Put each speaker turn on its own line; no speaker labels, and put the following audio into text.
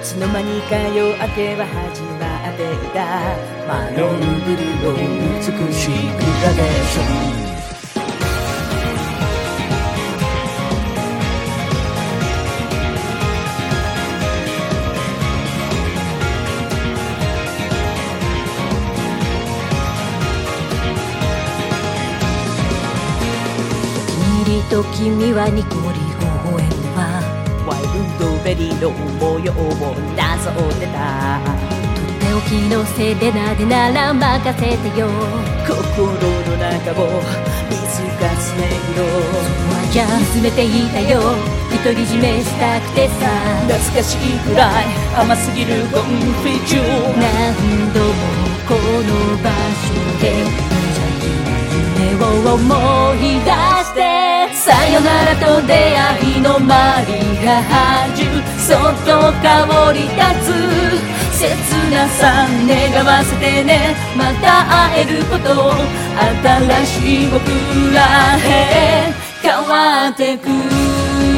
つの間にか夜明けは始まっていた。マロンブルーの美しいグラデーション。
と君はニコリ微笑んだ。
ワイルドベリーの模様をなぞってた。
とっておきのセレナでなら任せてよ。
心の中を水がつねぎろ。
じゃあ見つめていたよ、独り占めしたくてさ。
懐かしいくらい甘すぎるコンフィチュー。
何度もこの場所で無邪気な夢を思い出して、さよならと出会いのマリアージュ、そっと香り立つ切なさ願わせてね。また会えることを新しい僕らへ変わってく。